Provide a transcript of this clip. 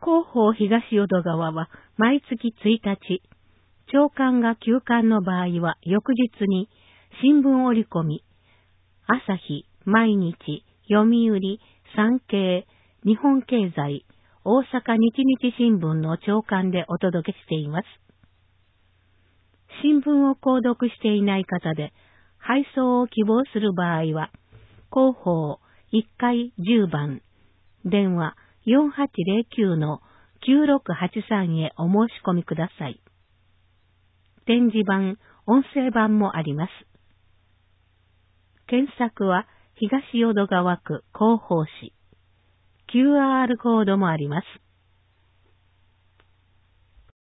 広報東淀川は毎月1日、朝刊が休刊の場合は翌日に新聞折り込み、朝日、毎日、読売、産経、日本経済、大阪日日新聞の朝刊でお届けしています。新聞を購読していない方で、配送を希望する場合は、広報1階10番、電話4809-9683へお申し込みください。展示版、音声版もあります。検索は東淀川区広報誌。QR コードもあります。